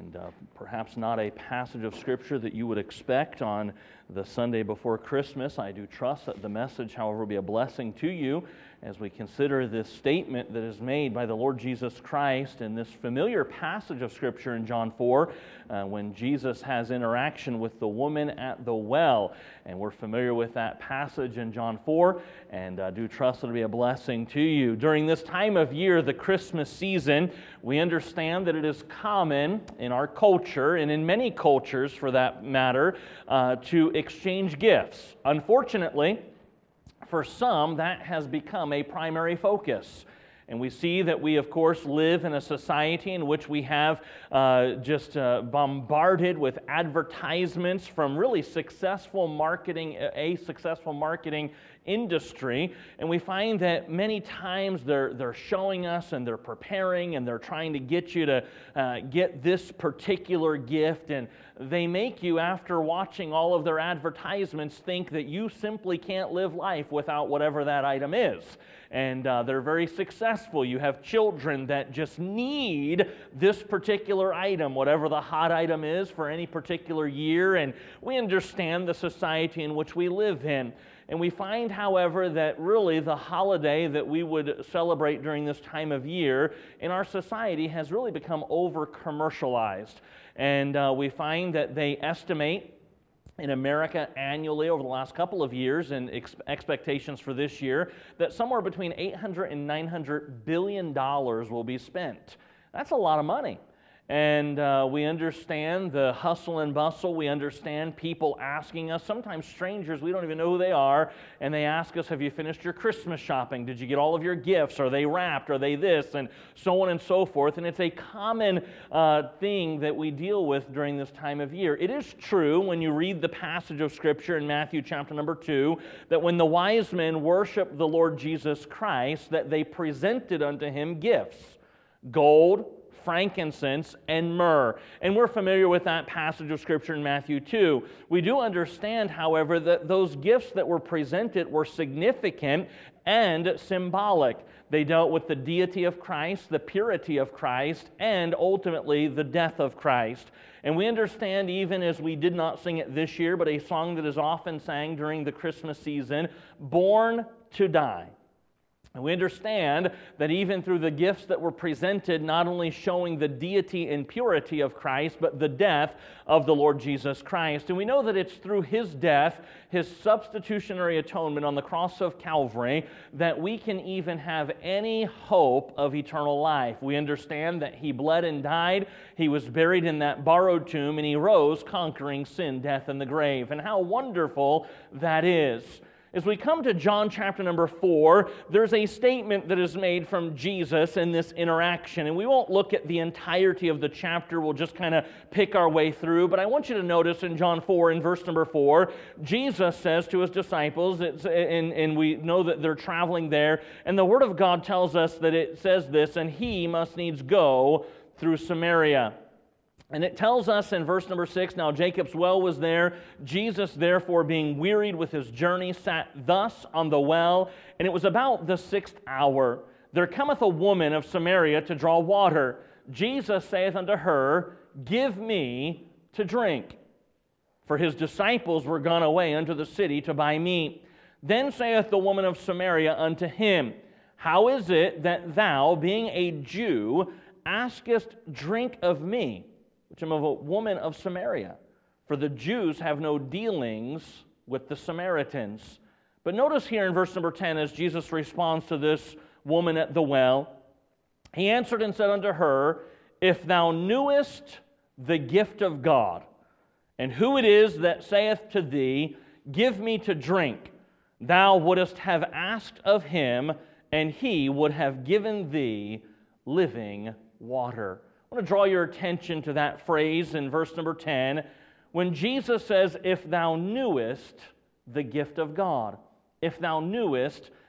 and perhaps not a passage of Scripture that you would expect on the Sunday before Christmas. I do trust that the message, however, will be a blessing to you as we consider this statement that is made by the Lord Jesus Christ in this familiar passage of Scripture in John 4, when Jesus has interaction with the woman at the well. And we're familiar with that passage in John 4, and I do trust it'll be a blessing to you. During this time of year, the Christmas season, we understand that it is common in our culture, and in many cultures for that matter, to exchange gifts. Unfortunately, for some, that has become a primary focus. And we see that we, of course, live in a society in which we have bombarded with advertisements from really successful marketing, a successful marketing industry. And we find that many times they're showing us and they're preparing and they're trying to get you to get this particular gift. And they make you, after watching all of their advertisements, think that you simply can't live life without whatever that item is. And they're very successful. You have children that just need this particular item, whatever the hot item is for any particular year. And we understand the society in which we live in. And we find, however, that really the holiday that we would celebrate during this time of year in our society has really become over-commercialized. And we find that they estimate in America annually over the last couple of years, and expectations for this year, that somewhere between $800 and $900 billion will be spent. That's a lot of money. And we understand the hustle and bustle. We understand people asking us, sometimes strangers, we don't even know who they are, and they ask us, have you finished your Christmas shopping? Did you get all of your gifts? Are they wrapped? Are they this? And so on and so forth. And it's a common thing that we deal with during this time of year. It is true when you read the passage of Scripture in Matthew chapter number 2, that when the wise men worshiped the Lord Jesus Christ, that they presented unto Him gifts, gold, frankincense, and myrrh. And we're familiar with that passage of Scripture in Matthew 2. We do understand, however, that those gifts that were presented were significant and symbolic. They dealt with the deity of Christ, the purity of Christ, and ultimately the death of Christ. And we understand, even as we did not sing it this year, but a song that is often sang during the Christmas season, Born to Die. And we understand that even through the gifts that were presented, not only showing the deity and purity of Christ, but the death of the Lord Jesus Christ. And we know that it's through His death, His substitutionary atonement on the cross of Calvary, that we can even have any hope of eternal life. We understand that He bled and died, He was buried in that borrowed tomb, and He rose conquering sin, death, and the grave. And how wonderful that is. As we come to John chapter number 4, there's a statement that is made from Jesus in this interaction. And we won't look at the entirety of the chapter. We'll just kind of pick our way through. But I want you to notice in John 4, in verse number 4, Jesus says to His disciples, and we know that they're traveling there, and the Word of God tells us that it says this, and He must needs go through Samaria. And it tells us in verse number 6, now Jacob's well was there. Jesus, therefore, being wearied with His journey, sat thus on the well. And it was about the 6th hour. There cometh a woman of Samaria to draw water. Jesus saith unto her, Give me to drink. For His disciples were gone away unto the city to buy meat. Then saith the woman of Samaria unto Him, How is it that thou, being a Jew, askest drink of me, which am of a woman of Samaria? For the Jews have no dealings with the Samaritans. But notice here in verse number 10, as Jesus responds to this woman at the well, He answered and said unto her, If thou knewest the gift of God, and who it is that saith to thee, Give me to drink, thou wouldest have asked of Him, and He would have given thee living water. I want to draw your attention to that phrase in verse number 10, when Jesus says, If thou knewest the gift of God. If thou knewest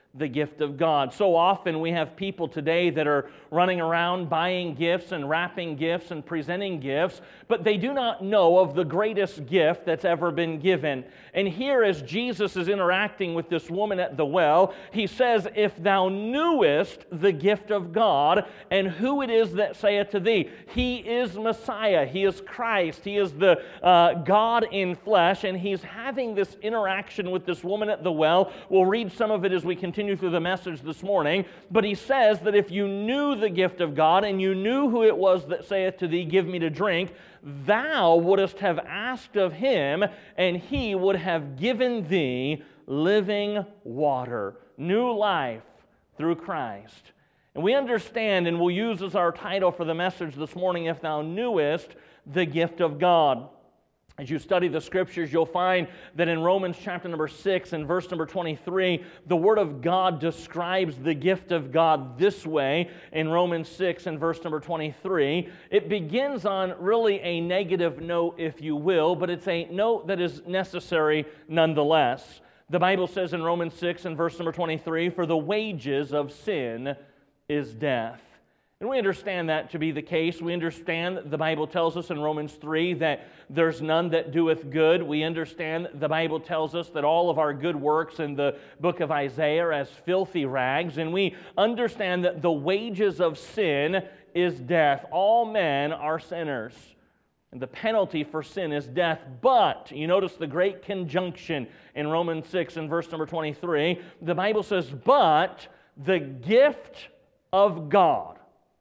the gift of God. So often we have people today that are running around buying gifts and wrapping gifts and presenting gifts, but they do not know of the greatest gift that's ever been given. And here, as Jesus is interacting with this woman at the well, he says, "If thou knewest the gift of God, and who it is that saith to thee." He is Messiah. He is Christ. He is the God in flesh, and he's having this interaction with this woman at the well. We'll read some of it as we continue through the message this morning, but he says that if you knew the gift of God and you knew who it was that saith to thee, "Give me to drink," thou wouldest have asked of him, and he would have given thee living water, new life through Christ. And we understand, and we'll use as our title for the message this morning, "If thou knewest the gift of God." As you study the Scriptures, you'll find that in Romans chapter number 6 and verse number 23, the Word of God describes the gift of God this way in Romans 6 and verse number 23. It begins on really a negative note, if you will, but it's a note that is necessary nonetheless. The Bible says in Romans 6 and verse number 23, "For the wages of sin is death." And we understand that to be the case. We understand the Bible tells us in Romans 3 that there's none that doeth good. We understand the Bible tells us that all of our good works in the book of Isaiah are as filthy rags. And we understand that the wages of sin is death. All men are sinners. And the penalty for sin is death. But, you notice the great conjunction in Romans 6 and verse number 23. The Bible says, "But the gift of God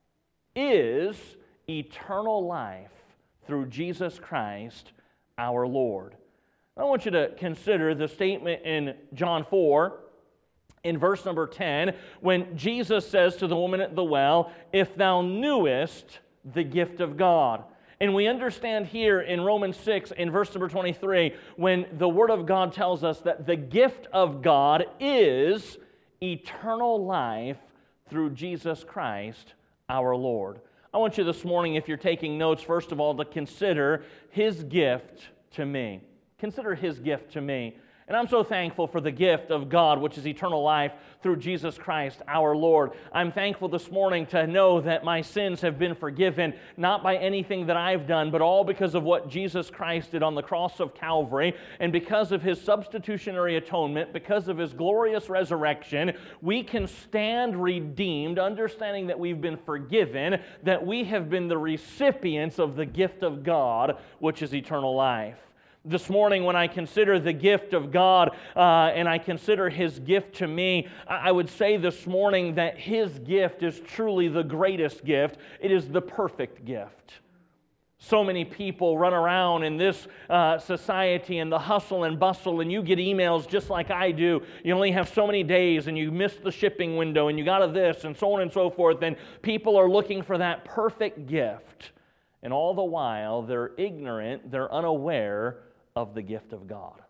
is eternal life through Jesus Christ our Lord." I want you to consider the statement in John 4, in verse number 10, when Jesus says to the woman at the well, "If thou knewest the gift of God." And we understand here in Romans 6, in verse number 23, when the Word of God tells us that the gift of God is eternal life through Jesus Christ our Lord. I want you this morning, if you're taking notes, first of all, to consider His gift to me. Consider His gift to me. And I'm so thankful for the gift of God, which is eternal life through Jesus Christ our Lord. I'm thankful this morning to know that my sins have been forgiven, not by anything that I've done, but all because of what Jesus Christ did on the cross of Calvary. And because of His substitutionary atonement, because of His glorious resurrection, we can stand redeemed, understanding that we've been forgiven, that we have been the recipients of the gift of God, which is eternal life. This morning, when I consider the gift of God and I consider His gift to me, I would say this morning that His gift is truly the greatest gift. It is the perfect gift. So many people run around in this society and the hustle and bustle, and you get emails just like I do. You only have so many days, and you missed the shipping window, and you got this, and so on and so forth, and people are looking for that perfect gift. And all the while, they're ignorant, they're unaware of the gift of God.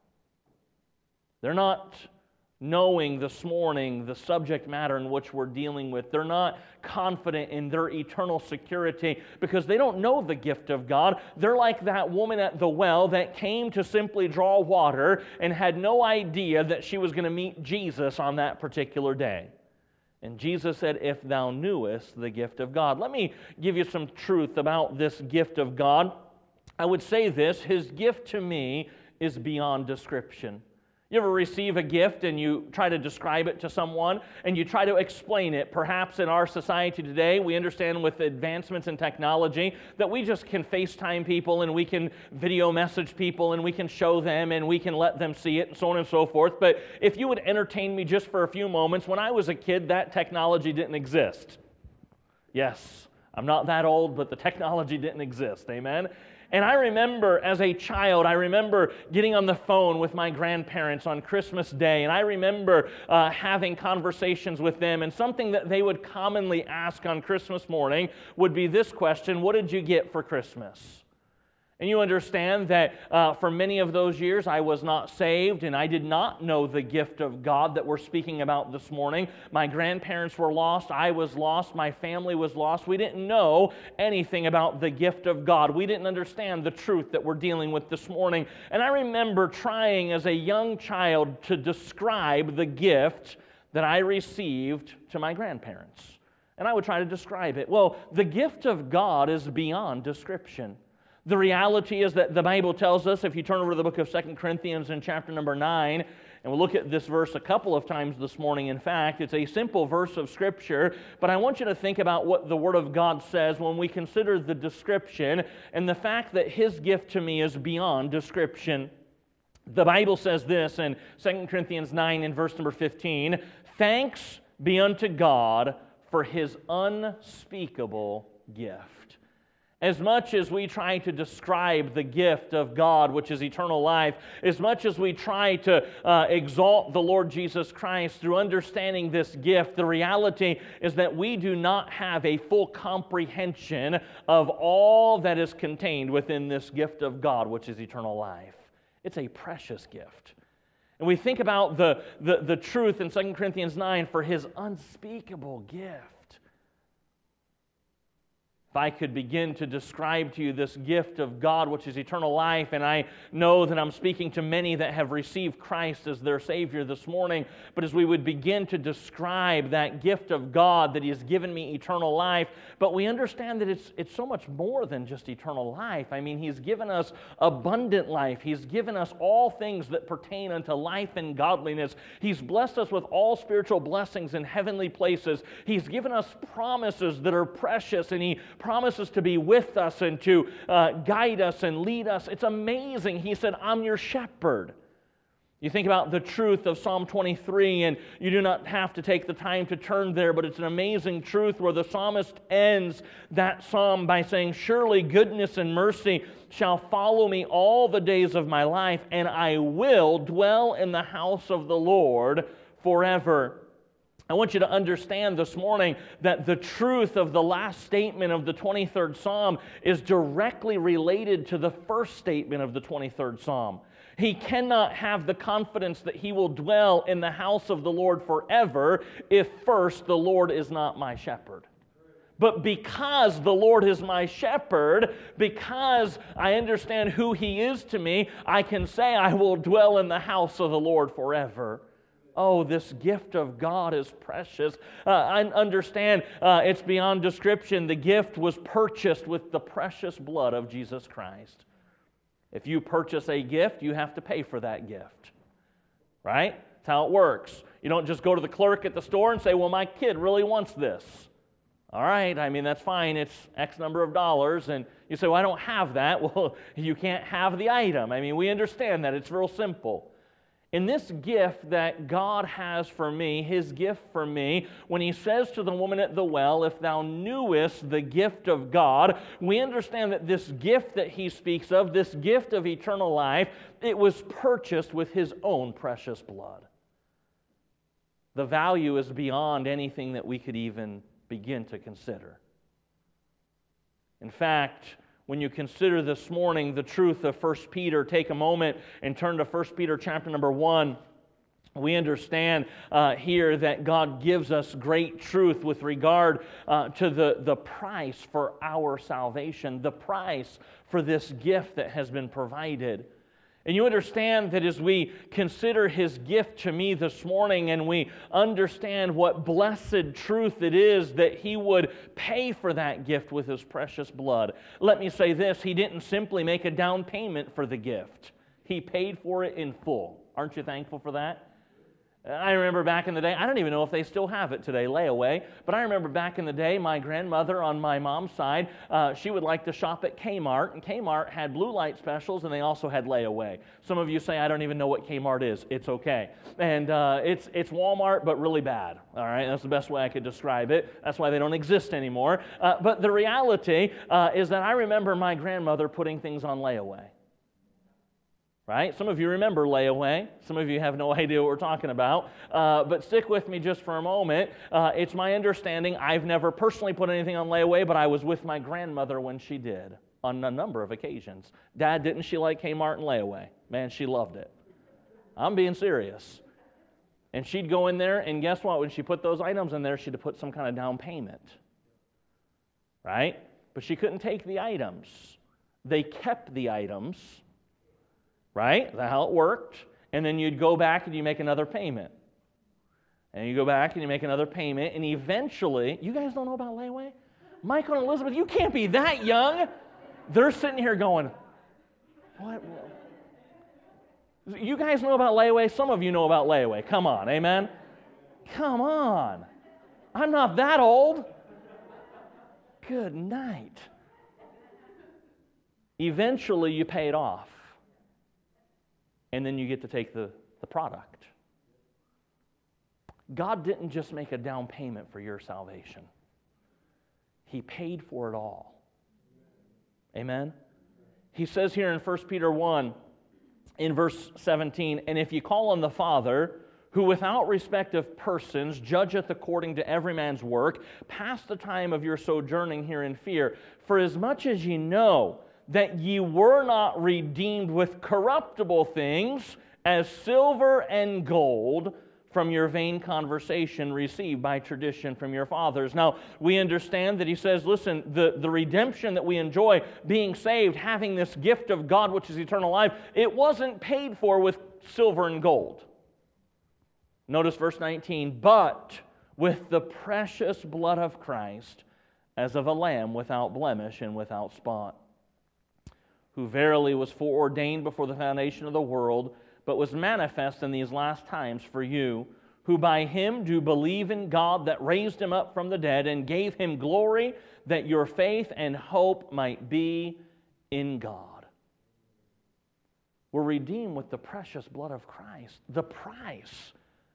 They're not knowing this morning the subject matter in which we're dealing with. They're not confident in their eternal security because they don't know the gift of God. They're like that woman at the well that came to simply draw water and had no idea that she was going to meet Jesus on that particular day. And Jesus said, "If thou knewest the gift of God." Let me give you some truth about this gift of God. I would say this: His gift to me is beyond description. You ever receive a gift and you try to describe it to someone and you try to explain it? Perhaps in our society today, we understand with advancements in technology that we just can FaceTime people and we can video message people and we can show them and we can let them see it and so on and so forth. But if you would entertain me just for a few moments, when I was a kid, that technology didn't exist. Yes, I'm not that old, but the technology didn't exist. Amen? And I remember as a child, I remember getting on the phone with my grandparents on Christmas Day, and I remember having conversations with them, and something that they would commonly ask on Christmas morning would be this question: what did you get for Christmas? And you understand that for many of those years I was not saved and I did not know the gift of God that we're speaking about this morning. My grandparents were lost, I was lost, my family was lost. We didn't know anything about the gift of God. We didn't understand the truth that we're dealing with this morning. And I remember trying as a young child to describe the gift that I received to my grandparents. And I would try to describe it. Well, the gift of God is beyond description. The reality is that the Bible tells us, if you turn over to the book of 2 Corinthians in chapter number 9, and we'll look at this verse a couple of times this morning. In fact, it's a simple verse of Scripture, but I want you to think about what the Word of God says when we consider the description and the fact that His gift to me is beyond description. The Bible says this in 2 Corinthians 9 and verse number 15, "Thanks be unto God for His unspeakable gift." As much as we try to describe the gift of God, which is eternal life, as much as we try to exalt the Lord Jesus Christ through understanding this gift, the reality is that we do not have a full comprehension of all that is contained within this gift of God, which is eternal life. It's a precious gift. And we think about the truth in 2 Corinthians 9 for His unspeakable gift. If I could begin to describe to you this gift of God, which is eternal life, and I know that I'm speaking to many that have received Christ as their Savior this morning, but as we would begin to describe that gift of God, that He has given me eternal life, but we understand that it's so much more than just eternal life. I mean, He's given us abundant life. He's given us all things that pertain unto life and godliness. He's blessed us with all spiritual blessings in heavenly places. He's given us promises that are precious, and He promises to be with us and to guide us and lead us. It's amazing. He said, "I'm your shepherd." You think about the truth of Psalm 23, and you do not have to take the time to turn there, but it's an amazing truth where the psalmist ends that psalm by saying, "Surely goodness and mercy shall follow me all the days of my life, and I will dwell in the house of the Lord forever." I want you to understand this morning that the truth of the last statement of the 23rd Psalm is directly related to the first statement of the 23rd Psalm. He cannot have the confidence that he will dwell in the house of the Lord forever if first the Lord is not my shepherd. But because the Lord is my shepherd, because I understand who He is to me, I can say I will dwell in the house of the Lord forever. Oh, this gift of God is precious. I understand it's beyond description. The gift was purchased with the precious blood of Jesus Christ. If you purchase a gift, you have to pay for that gift. Right? That's how it works. You don't just go to the clerk at the store and say, "Well, my kid really wants this." All right, I mean, that's fine. It's X number of dollars. And you say, "Well, I don't have that." Well, you can't have the item. I mean, we understand that. It's real simple. In this gift that God has for me, His gift for me, when He says to the woman at the well, "If thou knewest the gift of God," we understand that this gift that He speaks of, this gift of eternal life, it was purchased with His own precious blood. The value is beyond anything that we could even begin to consider. In fact, when you consider this morning the truth of 1 Peter, take a moment and turn to 1 Peter chapter number 1. We understand here that God gives us great truth with regard to the price for our salvation, the price for this gift that has been provided. And you understand that as we consider His gift to me this morning and we understand what blessed truth it is that He would pay for that gift with His precious blood. Let me say this, He didn't simply make a down payment for the gift. He paid for it in full. Aren't you thankful for that? I remember back in the day, I don't even know if they still have it today, layaway, but I remember back in the day, my grandmother on my mom's side, she would like to shop at Kmart, and Kmart had blue light specials, and they also had layaway. Some of you say, "I don't even know what Kmart is." It's okay. And it's Walmart, but really bad. All right, that's the best way I could describe it. That's why they don't exist anymore. But the reality is that I remember my grandmother putting things on layaway. Right? Some of you remember layaway. Some of you have no idea what we're talking about. But stick with me just for a moment. It's my understanding, I've never personally put anything on layaway, but I was with my grandmother when she did on a number of occasions. Dad, didn't she like Kmart and layaway? Man, she loved it. I'm being serious. And she'd go in there, and guess what? When she put those items in there, she'd have put some kind of down payment. Right? But she couldn't take the items. They kept the items. Right? That's how it worked. And then you'd go back and you make another payment. And you go back and you make another payment, and eventually, you guys don't know about layaway? Michael and Elizabeth, you can't be that young. They're sitting here going, what? You guys know about layaway? Some of you know about layaway. Come on, amen? Come on. I'm not that old. Good night. Eventually, you pay it off. And then you get to take the product. God didn't just make a down payment for your salvation. He paid for it all. Amen? He says here in 1 Peter 1, in verse 17, and if you call on the Father, who without respect of persons judgeth according to every man's work, pass the time of your sojourning here in fear. For as much as ye know that ye were not redeemed with corruptible things, as silver and gold, from your vain conversation received by tradition from your fathers. Now, we understand that he says, listen, the redemption that we enjoy, being saved, having this gift of God, which is eternal life, it wasn't paid for with silver and gold. Notice verse 19, but with the precious blood of Christ, as of a lamb without blemish and without spot, who verily was foreordained before the foundation of the world, but was manifest in these last times for you, who by him do believe in God that raised him up from the dead and gave him glory, that your faith and hope might be in God. We're redeemed with the precious blood of Christ. The price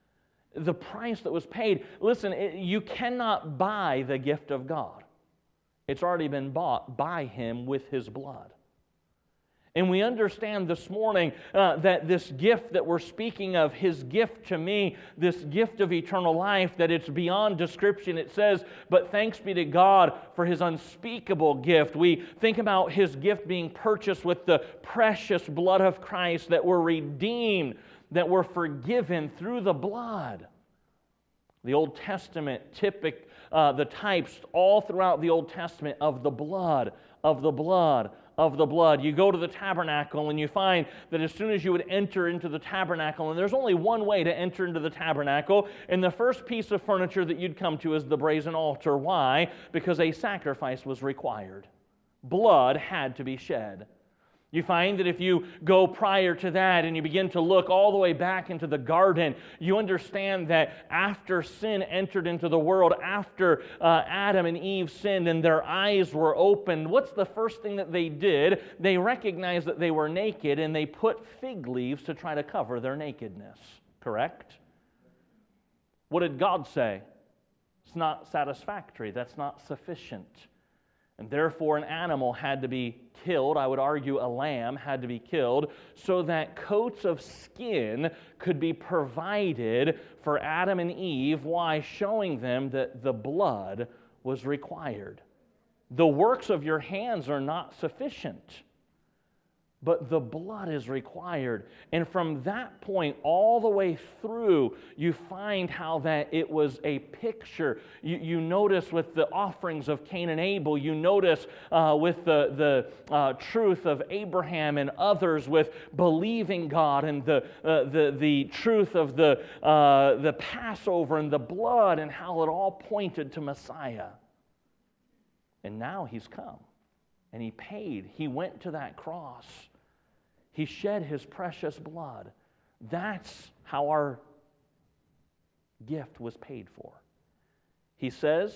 that was paid. Listen, you cannot buy the gift of God. It's already been bought by him with his blood. And we understand this morning that this gift that we're speaking of, his gift to me, this gift of eternal life, that it's beyond description. It says, but thanks be to God for his unspeakable gift. We think about his gift being purchased with the precious blood of Christ, that we're redeemed, that we're forgiven through the blood. The Old Testament, the types all throughout the Old Testament of the blood, of the blood, of the blood. You go to the tabernacle and you find that as soon as you would enter into the tabernacle, and there's only one way to enter into the tabernacle, and the first piece of furniture that you'd come to is the brazen altar. Why? Because a sacrifice was required. Blood had to be shed. You find that if you go prior to that and you begin to look all the way back into the garden, you understand that after sin entered into the world, after Adam and Eve sinned and their eyes were opened, what's the first thing that they did? They recognized that they were naked and they put fig leaves to try to cover their nakedness. Correct? What did God say? It's not satisfactory. That's not sufficient. And therefore an animal had to be killed. I would argue a lamb had to be killed so that coats of skin could be provided for Adam and Eve. Why? Showing them that the blood was required. The works of your hands are not sufficient, but the blood is required. And from that point all the way through, you find how that it was a picture. You notice with the offerings of Cain and Abel, you notice with the truth of Abraham and others, with believing God, and the truth of the Passover and the blood, and how it all pointed to Messiah. And now he's come, and he paid. He went to that cross. He shed his precious blood. That's how our gift was paid for. He says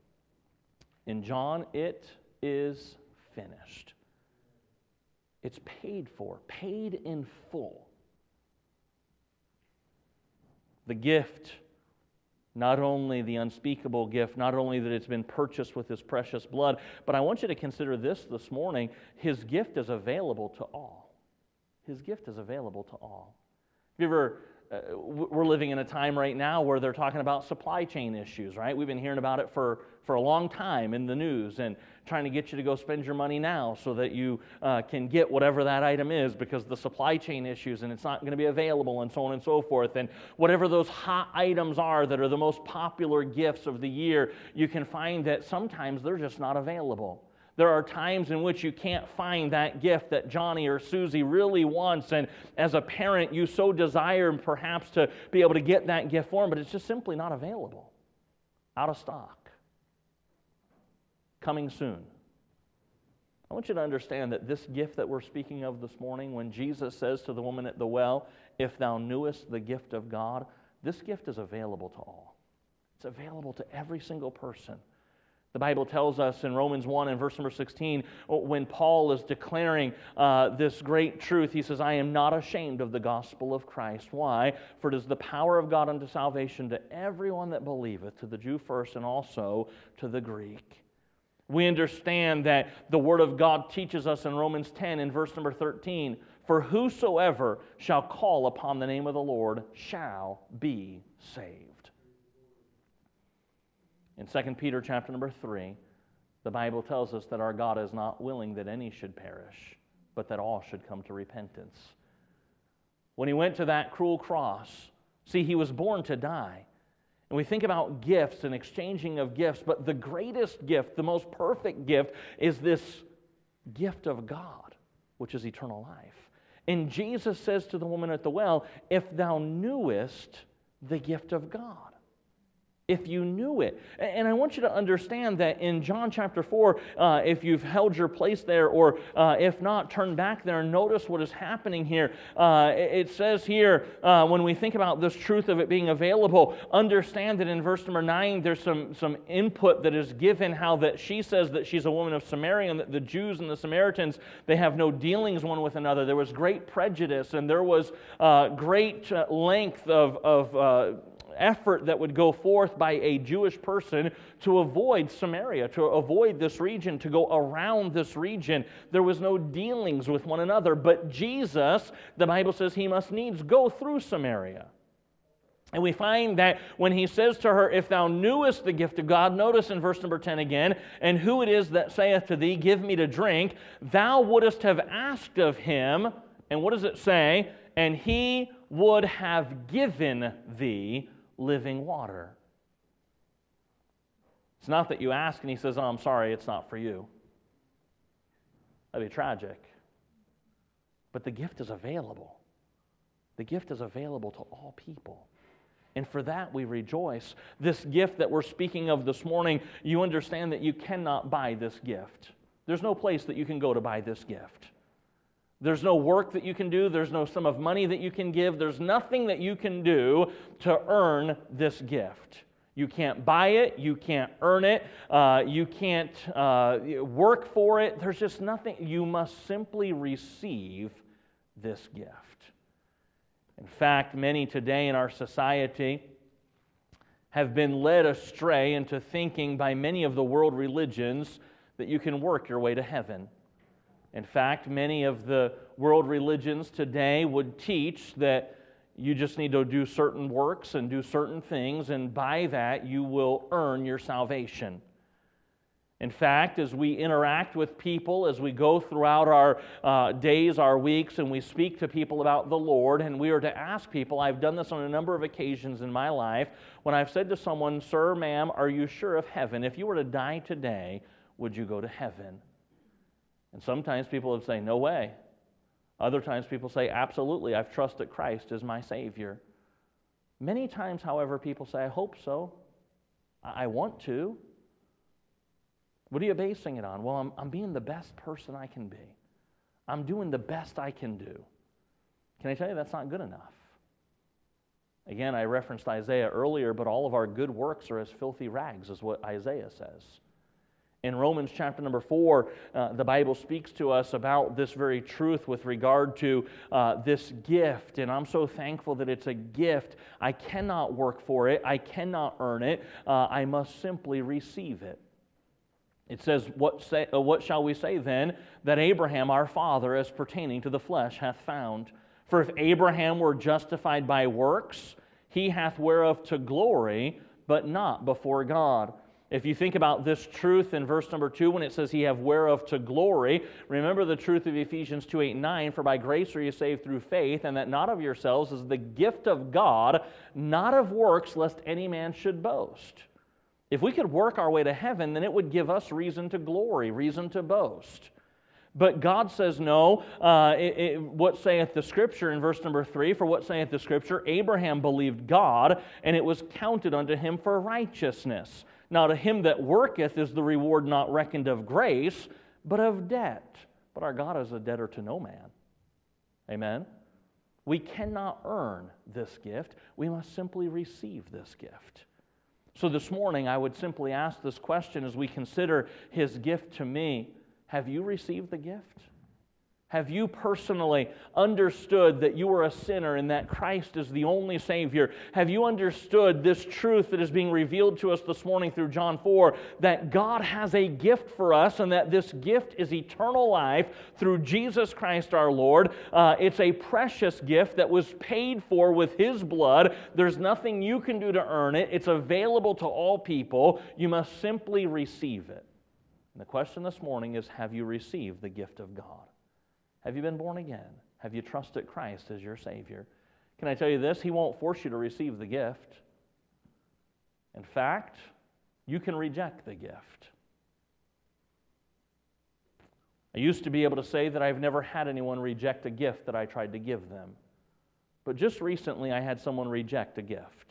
in John, it is finished. It's paid for, paid in full. The gift, not only the unspeakable gift, not only that it's been purchased with his precious blood, but I want you to consider this morning, his gift is available to all. His gift is available to all. We're living in a time right now where they're talking about supply chain issues, right? We've been hearing about it for a long time in the news and trying to get you to go spend your money now so that you can get whatever that item is because the supply chain issues and it's not going to be available and so on and so forth. And whatever those hot items are that are the most popular gifts of the year, you can find that sometimes they're just not available. There are times in which you can't find that gift that Johnny or Susie really wants, and as a parent, you so desire perhaps to be able to get that gift for them, but it's just simply not available. Out of stock. Coming soon. I want you to understand that this gift that we're speaking of this morning, when Jesus says to the woman at the well, "If thou knewest the gift of God," this gift is available to all. It's available to every single person. The Bible tells us in Romans 1 and verse number 16, when Paul is declaring this great truth, he says, "I am not ashamed of the gospel of Christ." Why? "For it is the power of God unto salvation to everyone that believeth, to the Jew first and also to the Greek." We understand that the Word of God teaches us in Romans 10 in verse number 13, "For whosoever shall call upon the name of the Lord shall be saved." In 2 Peter chapter number 3, the Bible tells us that our God is not willing that any should perish, but that all should come to repentance. When He went to that cruel cross, see, He was born to die. And we think about gifts and exchanging of gifts, but the greatest gift, the most perfect gift, is this gift of God, which is eternal life. And Jesus says to the woman at the well, "If thou knewest the gift of God." If you knew it. And I want you to understand that in John chapter 4, if you've held your place there, or if not, turn back there and notice what is happening here. It says here, when we think about this truth of it being available, understand that in verse number 9, there's some input that is given, how that she says that she's a woman of Samaria, and that the Jews and the Samaritans, they have no dealings one with another. There was great prejudice, and there was great length of effort that would go forth by a Jewish person to avoid Samaria, to avoid this region, to go around this region. There was no dealings with one another. But Jesus, the Bible says, He must needs go through Samaria. And we find that when He says to her, "If thou knewest the gift of God," notice in verse number 10 again, "and who it is that saith to thee, Give me to drink, thou wouldest have asked of Him," and what does it say? "And He would have given thee living water." It's not that you ask and He says, "Oh, I'm sorry, it's not for you." That'd be tragic. But the gift is available. The gift is available to all people. And for that we rejoice. This gift that we're speaking of this morning, you understand that you cannot buy this gift. There's no place that you can go to buy this gift. There's no work that you can do. There's no sum of money that you can give. There's nothing that you can do to earn this gift. You can't buy it. You can't earn it. You can't work for it. There's just nothing. You must simply receive this gift. In fact, many today in our society have been led astray into thinking by many of the world religions that you can work your way to heaven. In fact, many of the world religions today would teach that you just need to do certain works and do certain things, and by that you will earn your salvation. In fact, as we interact with people, as we go throughout our days, our weeks, and we speak to people about the Lord, and we are to ask people, I've done this on a number of occasions in my life, when I've said to someone, "Sir, ma'am, are you sure of heaven? If you were to die today, would you go to heaven?" And sometimes people would say, "No way." Other times people say, "Absolutely, I've trusted Christ as my Savior." Many times, however, people say, "I hope so. I want to." What are you basing it on? Well, I'm being the best person I can be. I'm doing the best I can do. Can I tell you that's not good enough? Again, I referenced Isaiah earlier, but all of our good works are as filthy rags, is what Isaiah says. In Romans chapter number 4, the Bible speaks to us about this very truth with regard to this gift. And I'm so thankful that it's a gift. I cannot work for it. I cannot earn it. I must simply receive it. It says, what shall we say then that Abraham our father as pertaining to the flesh hath found? For if Abraham were justified by works, he hath whereof to glory, but not before God. If you think about this truth in verse number 2, when it says he have whereof to glory, remember the truth of Ephesians 2:8-9, for by grace are you saved through faith, and that not of yourselves is the gift of God, not of works, lest any man should boast. If we could work our way to heaven, then it would give us reason to glory, reason to boast. But God says no. What saith the Scripture in verse number 3? For what saith the Scripture? Abraham believed God, and it was counted unto him for righteousness. Now to him that worketh is the reward not reckoned of grace, but of debt. But our God is a debtor to no man. Amen? We cannot earn this gift. We must simply receive this gift. So this morning, I would simply ask this question as we consider His gift to me. Have you received the gift? Have you personally understood that you are a sinner and that Christ is the only Savior? Have you understood this truth that is being revealed to us this morning through John 4, that God has a gift for us and that this gift is eternal life through Jesus Christ our Lord? It's a precious gift that was paid for with His blood. There's nothing you can do to earn it. It's available to all people. You must simply receive it. And the question this morning is, have you received the gift of God? Have you been born again? Have you trusted Christ as your Savior? Can I tell you this? He won't force you to receive the gift. In fact, you can reject the gift. I used to be able to say that I've never had anyone reject a gift that I tried to give them. But just recently, I had someone reject a gift.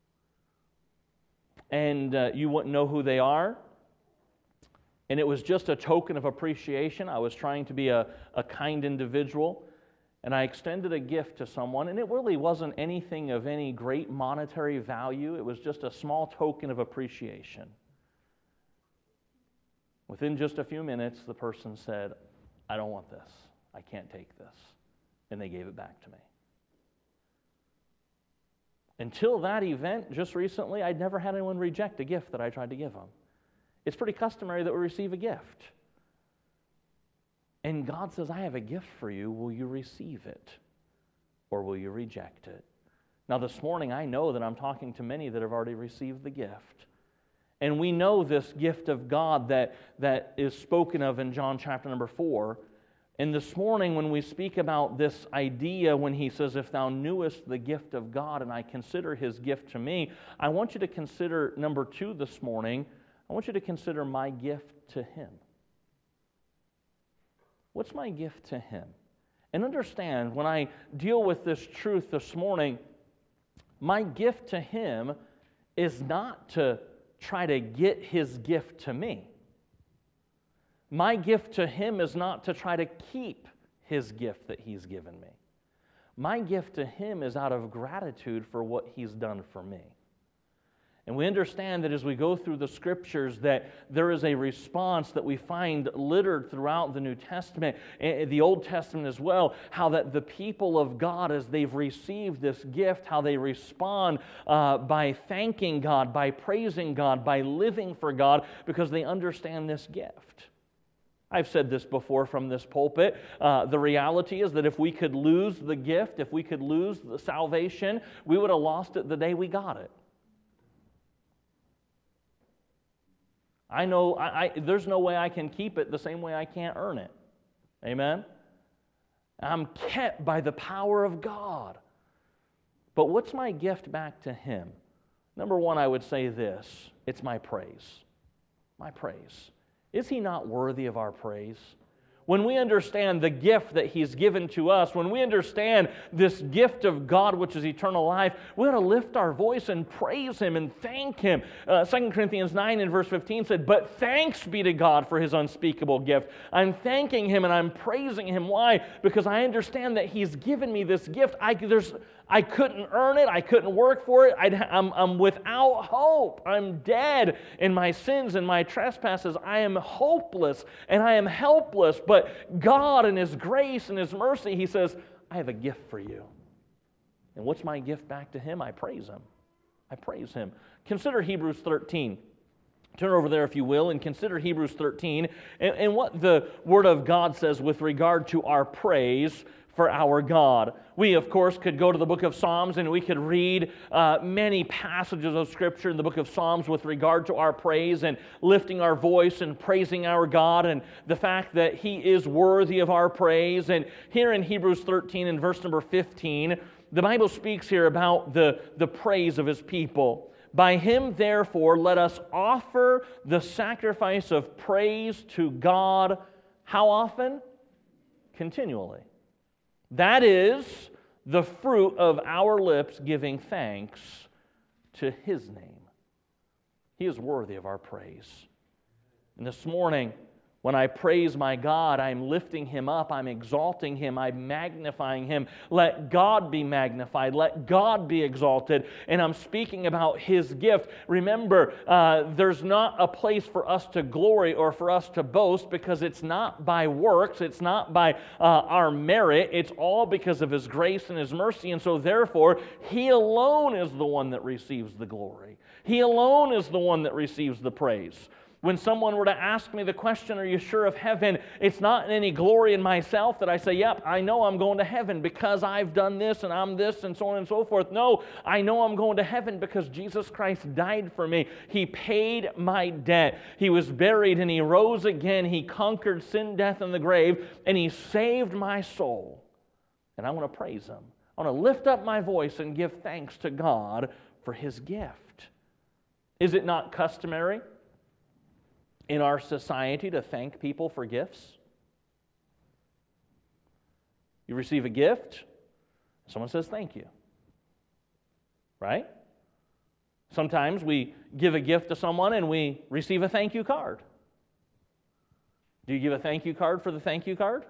And you wouldn't know who they are. And it was just a token of appreciation. I was trying to be a kind individual. And I extended a gift to someone, and it really wasn't anything of any great monetary value. It was just a small token of appreciation. Within just a few minutes, the person said, I don't want this. I can't take this. And they gave it back to me. Until that event, just recently, I'd never had anyone reject a gift that I tried to give them. It's pretty customary that we receive a gift. And God says, I have a gift for you. Will you receive it? Or will you reject it? Now this morning, I know that I'm talking to many that have already received the gift. And we know this gift of God that is spoken of in John chapter number 4. And this morning, when we speak about this idea, when He says, if thou knewest the gift of God, and I consider His gift to me, I want you to consider number 2 this morning. I want you to consider my gift to Him. What's my gift to Him? And understand, when I deal with this truth this morning, my gift to Him is not to try to get His gift to me. My gift to Him is not to try to keep His gift that He's given me. My gift to Him is out of gratitude for what He's done for me. And we understand that as we go through the Scriptures that there is a response that we find littered throughout the New Testament, the Old Testament as well, how that the people of God, as they've received this gift, how they respond by thanking God, by praising God, by living for God, because they understand this gift. I've said this before from this pulpit. The reality is that if we could lose the gift, if we could lose the salvation, we would have lost it the day we got it. I know there's no way I can keep it the same way I can't earn it. Amen? I'm kept by the power of God. But what's my gift back to Him? Number 1, I would say this. It's my praise. My praise. Is He not worthy of our praise? When we understand the gift that He's given to us, when we understand this gift of God, which is eternal life, we ought to lift our voice and praise Him and thank Him. 2 Corinthians 9 in verse 15 said, but thanks be to God for His unspeakable gift. I'm thanking Him and I'm praising Him. Why? Because I understand that He's given me this gift. I couldn't earn it. I couldn't work for it. I'm without hope. I'm dead in my sins and my trespasses. I am hopeless and I am helpless. But God in His grace and His mercy, He says, I have a gift for you. And what's my gift back to Him? I praise Him. I praise Him. Consider Hebrews 13. Turn over there, if you will, and consider Hebrews 13 and what the Word of God says with regard to our praise for our God. We, of course, could go to the book of Psalms and we could read many passages of Scripture in the book of Psalms with regard to our praise and lifting our voice and praising our God and the fact that He is worthy of our praise. And here in Hebrews 13 in verse number 15, the Bible speaks here about the praise of His people. By him, therefore, let us offer the sacrifice of praise to God. How often? Continually. That is the fruit of our lips giving thanks to his name. He is worthy of our praise. And this morning, when I praise my God, I'm lifting him up, I'm exalting him, I'm magnifying him. Let God be magnified, let God be exalted, and I'm speaking about his gift. Remember, there's not a place for us to glory or for us to boast, because it's not by works, it's not by our merit, it's all because of his grace and his mercy, and so therefore, he alone is the one that receives the glory. He alone is the one that receives the praise. When someone were to ask me the question, are you sure of heaven? It's not in any glory in myself that I say, yep, I know I'm going to heaven because I've done this and I'm this and so on and so forth. No, I know I'm going to heaven because Jesus Christ died for me. He paid my debt. He was buried and he rose again. He conquered sin, death, and the grave, and he saved my soul. And I want to praise him. I want to lift up my voice and give thanks to God for his gift. Is it not customary in our society to thank people for gifts? You receive a gift, someone says thank you. Right? Sometimes we give a gift to someone and we receive a thank you card. Do you give a thank you card for the thank you card?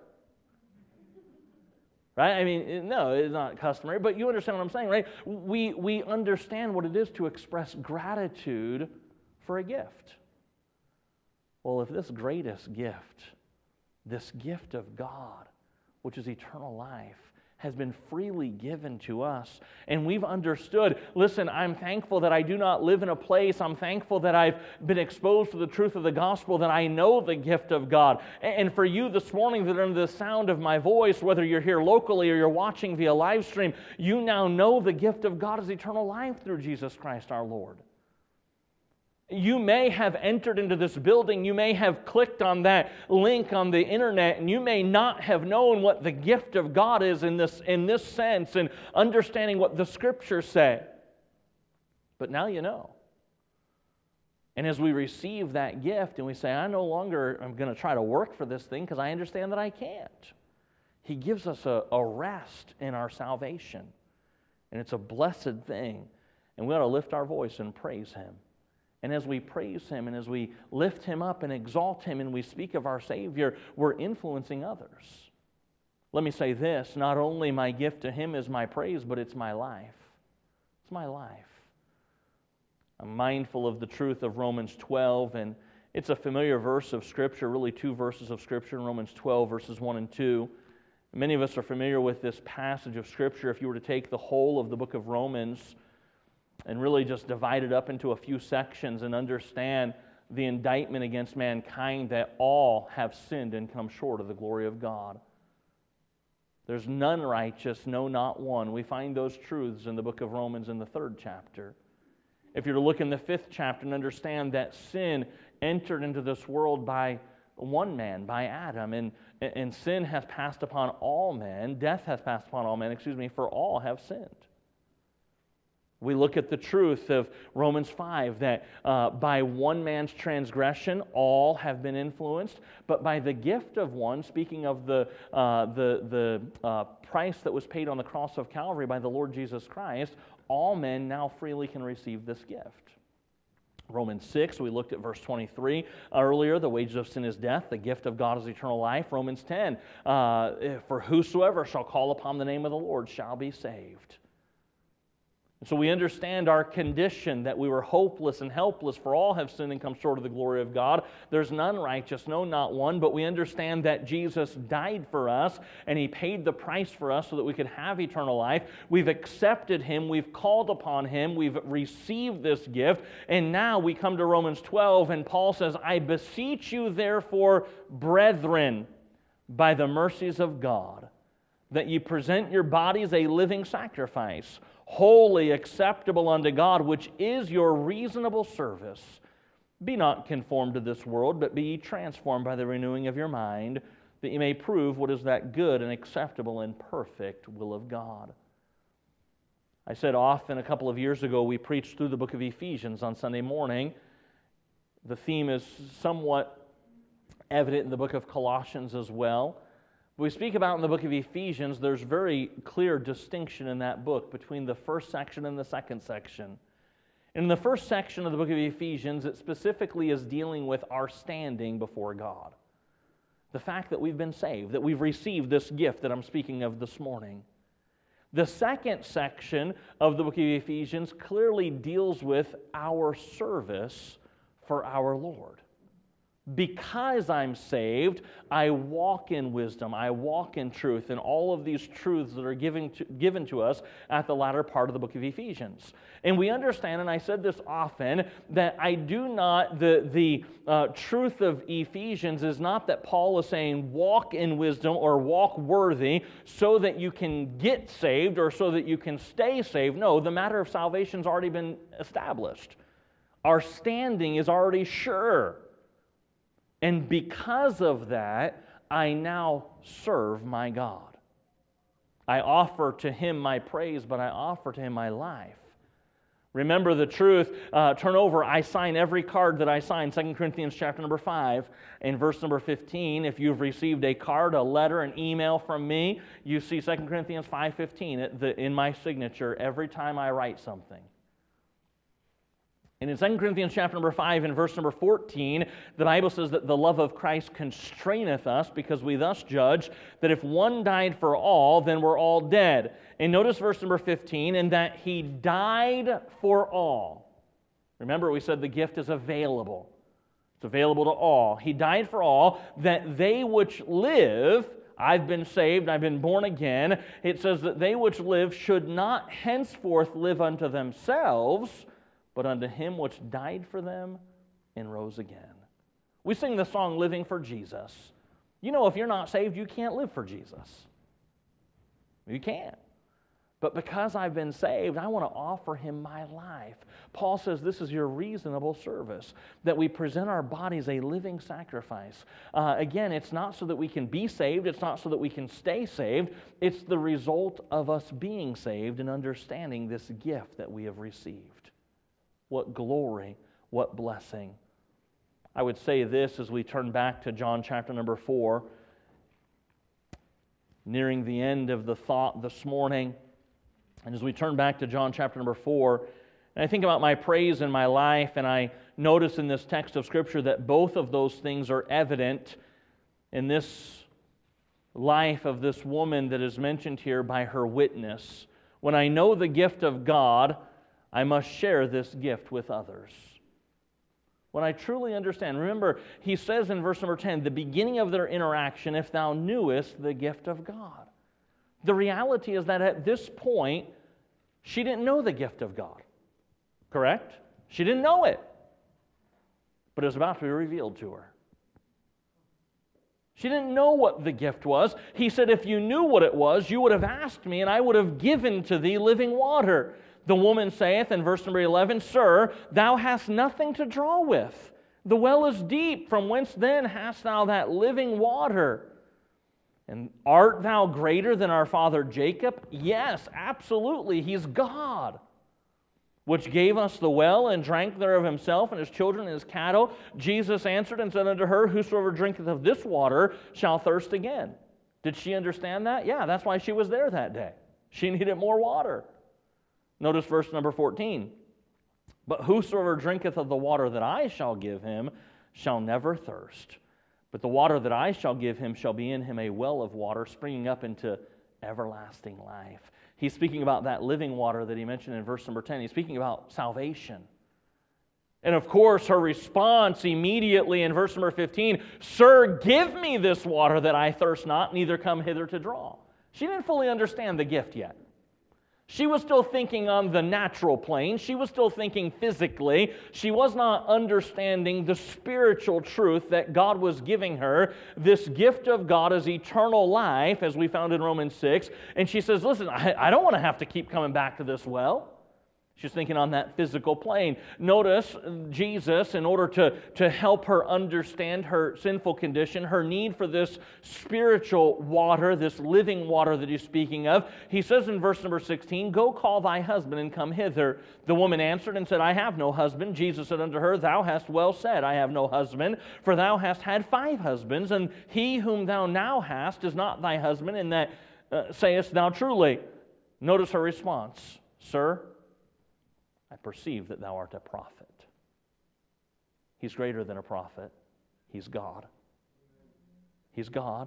Right? I mean, no, it's not customary, but you understand what I'm saying, right? We understand what it is to express gratitude for a gift. Well, if this greatest gift, this gift of God, which is eternal life, has been freely given to us, and we've understood, listen, I'm thankful that I do not live in a place, I'm thankful that I've been exposed to the truth of the gospel, that I know the gift of God. And for you this morning that are under the sound of my voice, whether you're here locally or you're watching via live stream, you now know the gift of God is eternal life through Jesus Christ our Lord. You may have entered into this building, you may have clicked on that link on the internet, and you may not have known what the gift of God is in this sense, and understanding what the Scriptures say. But now you know. And as we receive that gift and we say, I no longer am going to try to work for this thing because I understand that I can't. He gives us a rest in our salvation. And it's a blessed thing. And we ought to lift our voice and praise him. And as we praise him and as we lift him up and exalt him and we speak of our Savior, we're influencing others. Let me say this, not only my gift to him is my praise, but it's my life. It's my life. I'm mindful of the truth of Romans 12, and it's a familiar verse of Scripture, really two verses of Scripture in Romans 12, verses 1 and 2. Many of us are familiar with this passage of Scripture. If you were to take the whole of the book of Romans and really just divide it up into a few sections and understand the indictment against mankind that all have sinned and come short of the glory of God. There's none righteous, no, not one. We find those truths in the book of Romans in the 3rd chapter. If you're to look in the 5th chapter and understand that sin entered into this world by one man, by Adam, and sin has passed upon all men, death has passed upon all men, for all have sinned. We look at the truth of Romans 5 that by one man's transgression all have been influenced, but by the gift of one, speaking of the price that was paid on the cross of Calvary by the Lord Jesus Christ, all men now freely can receive this gift. Romans 6, we looked at verse 23 earlier, the wages of sin is death, the gift of God is eternal life. Romans 10, for whosoever shall call upon the name of the Lord shall be saved. So we understand our condition, that we were hopeless and helpless, for all have sinned and come short of the glory of God. There's none righteous, no, not one, but we understand that Jesus died for us, and he paid the price for us so that we could have eternal life. We've accepted him, we've called upon him, we've received this gift, and now we come to Romans 12, and Paul says, I beseech you therefore, brethren, by the mercies of God, that ye present your bodies a living sacrifice, holy, acceptable unto God, which is your reasonable service. Be not conformed to this world, but be ye transformed by the renewing of your mind, that ye may prove what is that good and acceptable and perfect will of God. I said often a couple of years ago, we preached through the book of Ephesians on Sunday morning. The theme is somewhat evident in the book of Colossians as well. We speak about in the book of Ephesians, there's very clear distinction in that book between the first section and the second section. In the first section of the book of Ephesians, it specifically is dealing with our standing before God. The fact that we've been saved, that we've received this gift that I'm speaking of this morning. The second section of the book of Ephesians clearly deals with our service for our Lord. Because I'm saved, I walk in wisdom, I walk in truth, and all of these truths that are given to us at the latter part of the book of Ephesians. And we understand, and I said this often, that I do not, the truth of Ephesians is not that Paul is saying walk in wisdom or walk worthy so that you can get saved or so that you can stay saved. No, the matter of salvation has already been established. Our standing is already sure. And because of that, I now serve my God. I offer to Him my praise, but I offer to Him my life. Remember the truth. Turn over. I sign every card that I sign. 2 Corinthians chapter number 5 and verse number 15. If you've received a card, a letter, an email from me, you see 2 Corinthians 5:15 in my signature every time I write something. And in 2 Corinthians chapter number 5 and verse number 14, the Bible says that the love of Christ constraineth us, because we thus judge that if one died for all, then we're all dead. And notice verse number 15, and that He died for all. Remember, we said the gift is available. It's available to all. He died for all, that they which live, I've been saved, I've been born again. It says that they which live should not henceforth live unto themselves, but unto Him which died for them and rose again. We sing the song, Living for Jesus. You know, if you're not saved, you can't live for Jesus. You can't. But because I've been saved, I want to offer Him my life. Paul says this is your reasonable service, that we present our bodies a living sacrifice. Again, it's not so that we can be saved. It's not so that we can stay saved. It's the result of us being saved and understanding this gift that we have received. What glory, what blessing. I would say this as we turn back to John chapter number 4, nearing the end of the thought this morning. And as we turn back to John chapter number 4, and I think about my praise in my life, and I notice in this text of Scripture that both of those things are evident in this life of this woman that is mentioned here by her witness. When I know the gift of God, I must share this gift with others. When I truly understand, remember, he says in verse number 10, the beginning of their interaction, if thou knewest the gift of God. The reality is that at this point, she didn't know the gift of God. Correct? She didn't know it. But it was about to be revealed to her. She didn't know what the gift was. He said, if you knew what it was, you would have asked me, and I would have given to thee living water. The woman saith in verse number 11, Sir, thou hast nothing to draw with. The well is deep. From whence then hast thou that living water? And art thou greater than our father Jacob? Yes, absolutely. He's God, which gave us the well and drank thereof himself and his children and his cattle. Jesus answered and said unto her, Whosoever drinketh of this water shall thirst again. Did she understand that? Yeah, that's why she was there that day. She needed more water. Notice verse number 14. But whosoever drinketh of the water that I shall give him shall never thirst. But the water that I shall give him shall be in him a well of water springing up into everlasting life. He's speaking about that living water that he mentioned in verse number 10. He's speaking about salvation. And of course, her response immediately in verse number 15, Sir, give me this water that I thirst not, neither come hither to draw. She didn't fully understand the gift yet. She was still thinking on the natural plane. She was still thinking physically. She was not understanding the spiritual truth that God was giving her. This gift of God is eternal life, as we found in Romans 6. And she says, listen, I don't want to have to keep coming back to this well. She's thinking on that physical plane. Notice Jesus, in order to help her understand her sinful condition, her need for this spiritual water, this living water that he's speaking of, he says in verse number 16, "Go call thy husband and come hither." The woman answered and said, "I have no husband." Jesus said unto her, "Thou hast well said, I have no husband, for thou hast had 5 husbands, and he whom thou now hast is not thy husband, and that sayest thou truly." Notice her response, "Sir, I perceive that thou art a prophet." He's greater than a prophet. He's God. He's God.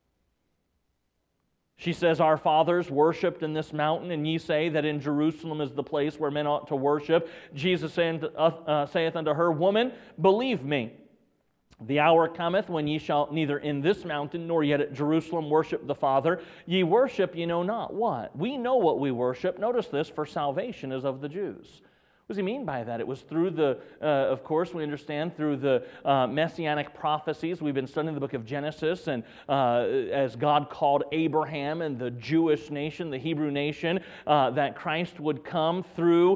She says, "Our fathers worshipped in this mountain, and ye say that in Jerusalem is the place where men ought to worship." Jesus saith unto her, "Woman, believe me, the hour cometh when ye shall neither in this mountain nor yet at Jerusalem worship the Father. Ye worship ye know not what." We know what we worship. Notice this, "for salvation is of the Jews." What does he mean by that? It was through the, of course, we understand through the messianic prophecies. We've been studying the book of Genesis, and as God called Abraham and the Jewish nation, the Hebrew nation, that Christ would come through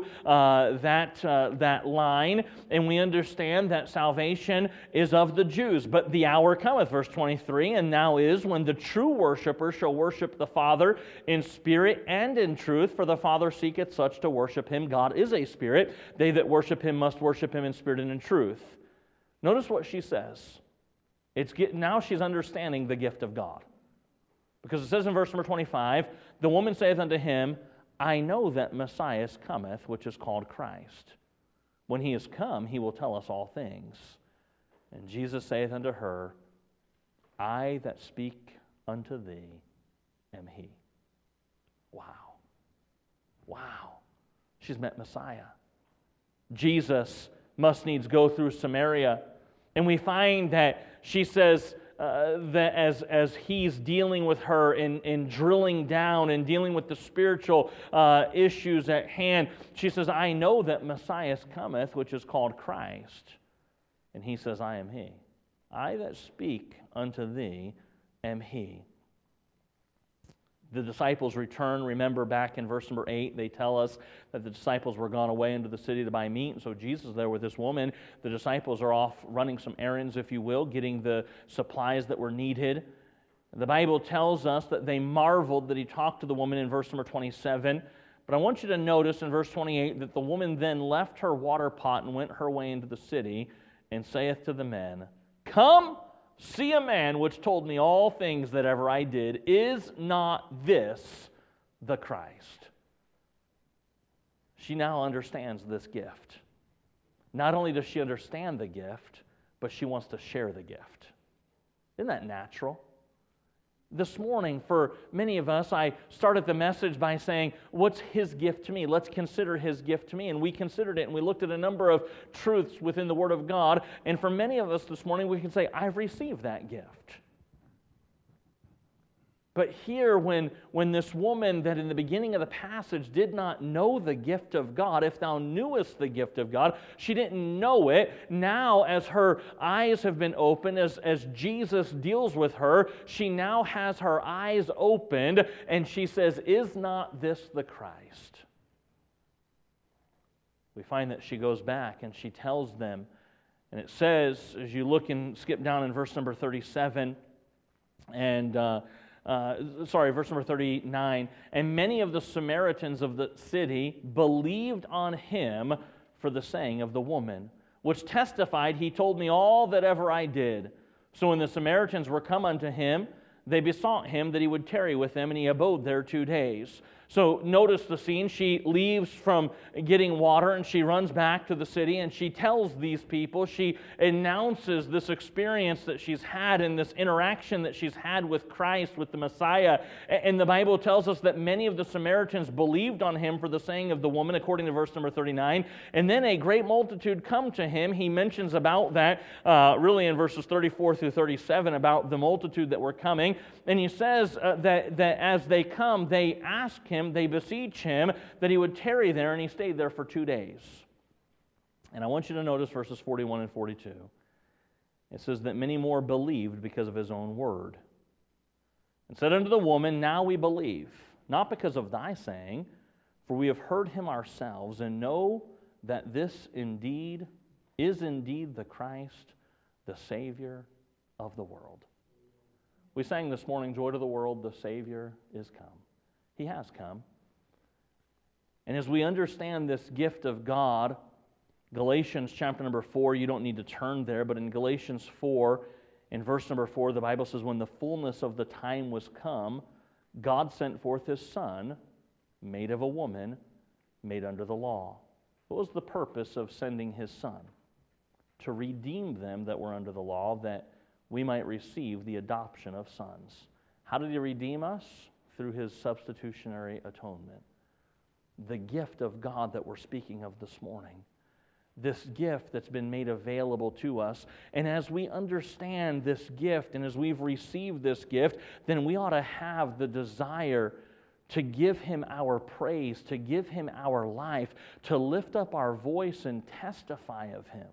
that line. And we understand that salvation is of the Jews. But the hour cometh, verse 23, "and now is when the true worshiper shall worship the Father in spirit and in truth, for the Father seeketh such to worship him. God is a spirit. They that worship him must worship him in spirit and in truth." Notice what she says. Now she's understanding the gift of God. Because it says in verse number 25, "The woman saith unto him, I know that Messiah cometh, which is called Christ. When he is come, he will tell us all things. And Jesus saith unto her, I that speak unto thee am he." Wow. Wow. She's met Messiah. Jesus must needs go through Samaria. And we find that she says that as he's dealing with her in drilling down and dealing with the spiritual issues at hand, she says, "I know that Messiah cometh, which is called Christ." And he says, "I am he. I that speak unto thee am he." The disciples return. Remember back in verse number 8, they tell us that the disciples were gone away into the city to buy meat. And so Jesus is there with this woman. The disciples are off running some errands, if you will, getting the supplies that were needed. The Bible tells us that they marveled that he talked to the woman in verse number 27. But I want you to notice in verse 28 that the woman then left her water pot and went her way into the city and saith to the men, "Come, see a man which told me all things that ever I did. Is not this the Christ?" She now understands this gift. Not only does she understand the gift, but she wants to share the gift. Isn't that natural? This morning, for many of us, I started the message by saying, what's his gift to me? Let's consider his gift to me. And we considered it, and we looked at a number of truths within the Word of God. And for many of us this morning, we can say, I've received that gift. But here, when this woman that in the beginning of the passage did not know the gift of God, "If thou knewest the gift of God," she didn't know it. Now, as her eyes have been opened, as Jesus deals with her, she now has her eyes opened, and she says, "Is not this the Christ?" We find that she goes back and she tells them, and it says, as you look and skip down in verse number 37, verse number 39, "And many of the Samaritans of the city believed on him for the saying of the woman, which testified, He told me all that ever I did. So when the Samaritans were come unto him, they besought him that he would tarry with them, and he abode there 2 days." So notice the scene. She leaves from getting water and she runs back to the city and she tells these people, she announces this experience that she's had and this interaction that she's had with Christ, with the Messiah. And the Bible tells us that many of the Samaritans believed on him for the saying of the woman, according to verse number 39. And then a great multitude come to him. He mentions about that really in verses 34 through 37 about the multitude that were coming. And he says that as they come, they ask him, they beseech him that he would tarry there, and he stayed there for 2 days. And I want you to notice verses 41 and 42. It says that many more believed because of his own word. And said unto the woman, Now we believe, not because of thy saying, For we have heard him ourselves and know that this indeed is indeed the Christ, the Savior of the world. We sang this morning, Joy to the world, the Savior is come. He has come. And as we understand this gift of God, Galatians chapter number 4, you don't need to turn there, but in Galatians 4, in verse number 4, the Bible says, when the fullness of the time was come, God sent forth His Son, made of a woman, made under the law. What was the purpose of sending His Son? To redeem them that were under the law, that we might receive the adoption of sons. How did He redeem us? Through His substitutionary atonement. The gift of God that we're speaking of this morning. This gift that's been made available to us. And as we understand this gift and as we've received this gift, then we ought to have the desire to give Him our praise, to give Him our life, to lift up our voice and testify of Him.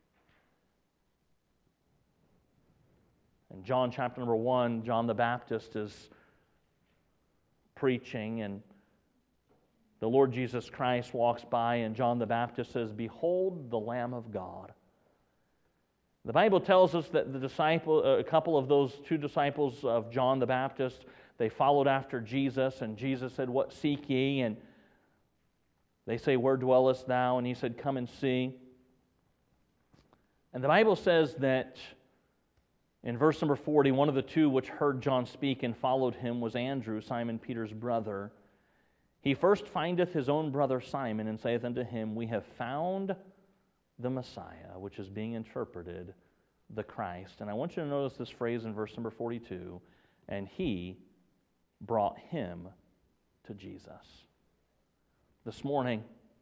In John chapter number 1, John the Baptist is preaching, and the Lord Jesus Christ walks by, and John the Baptist says, "Behold the Lamb of God." The Bible tells us that a couple of those two disciples of John the Baptist, they followed after Jesus, and Jesus said, "What seek ye?" And they say, "Where dwellest thou?" And He said, "Come and see." And the Bible says that in verse number 40, one of the two which heard John speak and followed him was Andrew, Simon Peter's brother. He first findeth his own brother Simon, and saith unto him, We have found the Messiah, which is being interpreted, the Christ. And I want you to notice this phrase in verse number 42, and he brought him to Jesus. This morning,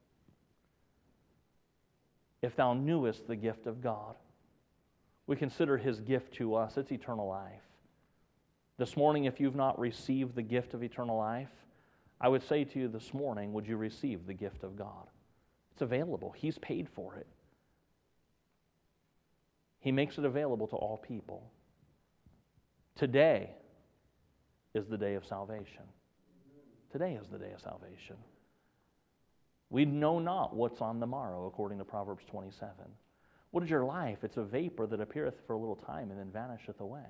if thou knewest the gift of God, we consider His gift to us, it's eternal life. This morning, if you've not received the gift of eternal life, I would say to you this morning, would you receive the gift of God? It's available. He's paid for it. He makes it available to all people. Today is the day of salvation. Today is the day of salvation. We know not what's on the morrow, according to Proverbs 27. What is your life? It's a vapor that appeareth for a little time and then vanisheth away.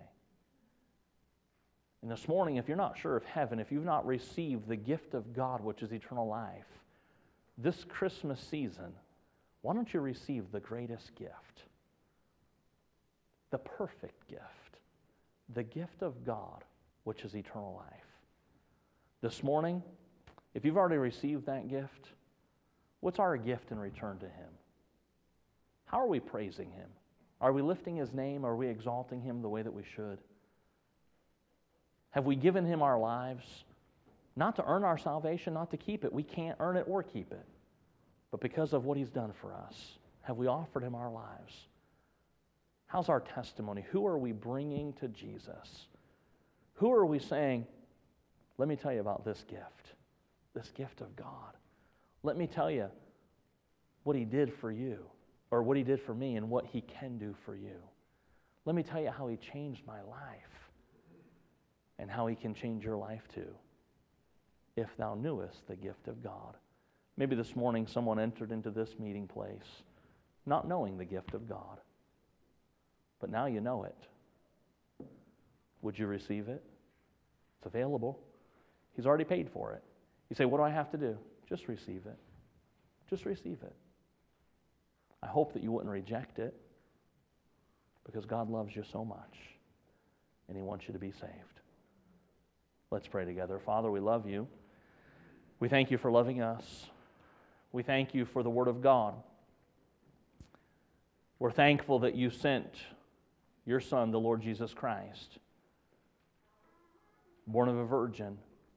And this morning, if you're not sure of heaven, if you've not received the gift of God, which is eternal life, this Christmas season, why don't you receive the greatest gift? The perfect gift. The gift of God, which is eternal life. This morning, if you've already received that gift, what's our gift in return to Him? How are we praising Him? Are we lifting His name? Are we exalting Him the way that we should? Have we given Him our lives? Not to earn our salvation, not to keep it. We can't earn it or keep it. But because of what He's done for us, have we offered Him our lives? How's our testimony? Who are we bringing to Jesus? Who are we saying, let me tell you about this gift of God. Let me tell you what He did for you, or what He did for me, and what He can do for you. Let me tell you how He changed my life, and how He can change your life too. If thou knewest the gift of God. Maybe this morning someone entered into this meeting place not knowing the gift of God. But now you know it. Would you receive it? It's available. He's already paid for it. You say, what do I have to do? Just receive it. Just receive it. I hope that you wouldn't reject it, because God loves you so much and He wants you to be saved. Let's pray together. Father, we love You. We thank You for loving us. We thank You for the Word of God. We're thankful that You sent Your Son, the Lord Jesus Christ, born of a virgin,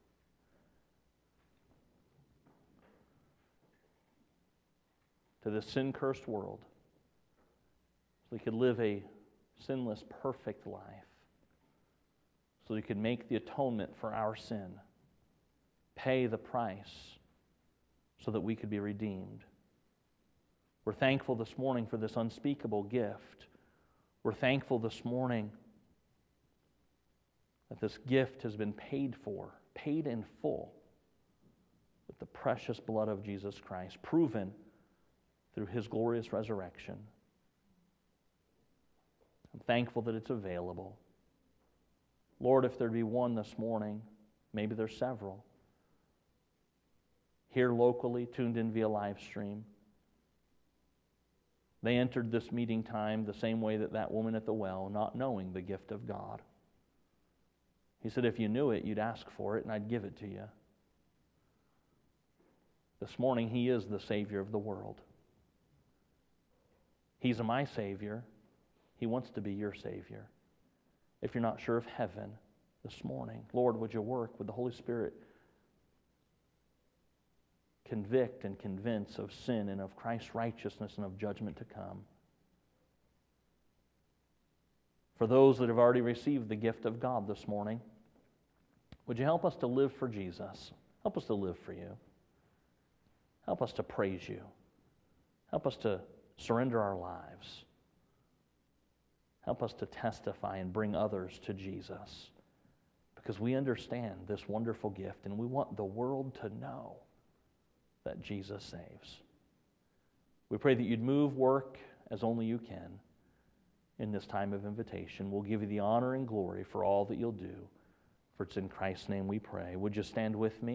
to this sin-cursed world, so He could live a sinless, perfect life, so He could make the atonement for our sin, pay the price so that we could be redeemed. We're thankful this morning for this unspeakable gift. We're thankful this morning that this gift has been paid for, paid in full, with the precious blood of Jesus Christ, proven through His glorious resurrection. I'm thankful that it's available. Lord, if there be one this morning, maybe there's several, here locally, tuned in via live stream. They entered this meeting time the same way that that woman at the well, not knowing the gift of God. He said, if you knew it, you'd ask for it, and I'd give it to you. This morning, He is the Savior of the world. He's my Savior. He wants to be your Savior. If you're not sure of heaven this morning, Lord, would you work with the Holy Spirit? Convict and convince of sin and of Christ's righteousness and of judgment to come. For those that have already received the gift of God this morning, would you help us to live for Jesus? Help us to live for you. Help us to praise you. Help us to surrender our lives. Help us to testify and bring others to Jesus, because we understand this wonderful gift and we want the world to know that Jesus saves. We pray that you'd move, work as only you can in this time of invitation. We'll give you the honor and glory for all that you'll do. For it's in Christ's name we pray. Would you stand with me?